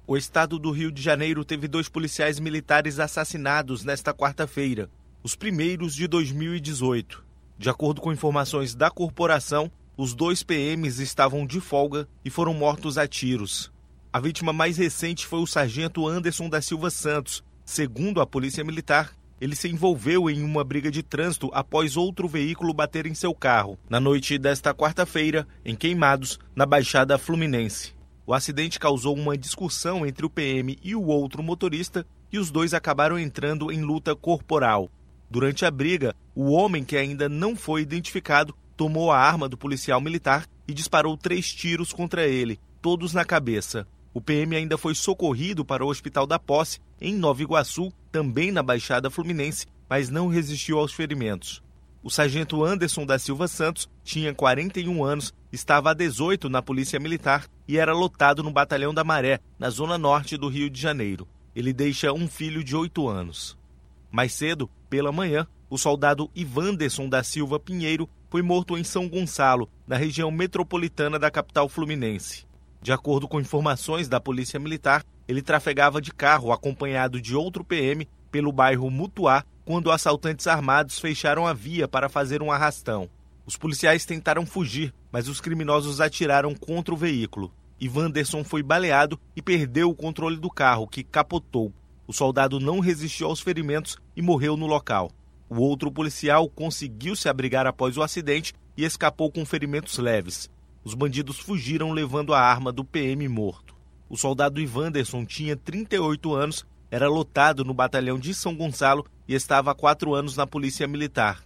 O estado do Rio de Janeiro teve 2 policiais militares assassinados nesta quarta-feira, os primeiros de 2018. De acordo com informações da corporação, os 2 PMs estavam de folga e foram mortos a tiros. A vítima mais recente foi o sargento Anderson da Silva Santos. Segundo a Polícia Militar, ele se envolveu em uma briga de trânsito após outro veículo bater em seu carro, na noite desta quarta-feira, em Queimados, na Baixada Fluminense. O acidente causou uma discussão entre o PM e o outro motorista e os 2 acabaram entrando em luta corporal. Durante a briga, o homem, que ainda não foi identificado, tomou a arma do policial militar e disparou 3 tiros contra ele, todos na cabeça. O PM ainda foi socorrido para o Hospital da Posse, em Nova Iguaçu, também na Baixada Fluminense, mas não resistiu aos ferimentos. O sargento Anderson da Silva Santos tinha 41 anos, estava há 18 na Polícia Militar e era lotado no Batalhão da Maré, na zona norte do Rio de Janeiro. Ele deixa um filho de 8 anos. Mais cedo, pela manhã, o soldado Ivanderson da Silva Pinheiro foi morto em São Gonçalo, na região metropolitana da capital fluminense. De acordo com informações da Polícia Militar, ele trafegava de carro acompanhado de outro PM pelo bairro Mutuá, quando assaltantes armados fecharam a via para fazer um arrastão. Os policiais tentaram fugir, mas os criminosos atiraram contra o veículo. Ivanderson foi baleado e perdeu o controle do carro, que capotou. O soldado não resistiu aos ferimentos e morreu no local. O outro policial conseguiu se abrigar após o acidente e escapou com ferimentos leves. Os bandidos fugiram levando a arma do PM morto. O soldado Ivanderson tinha 38 anos, era lotado no batalhão de São Gonçalo e estava há 4 anos na Polícia Militar.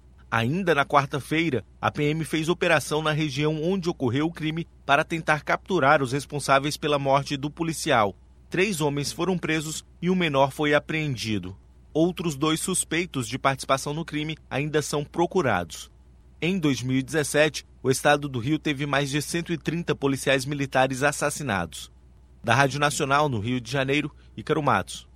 Ainda na quarta-feira, a PM fez operação na região onde ocorreu o crime para tentar capturar os responsáveis pela morte do policial. 3 homens foram presos e um menor foi apreendido. Outros 2 suspeitos de participação no crime ainda são procurados. Em 2017, o estado do Rio teve mais de 130 policiais militares assassinados. Da Rádio Nacional, no Rio de Janeiro, Ícaro Matos.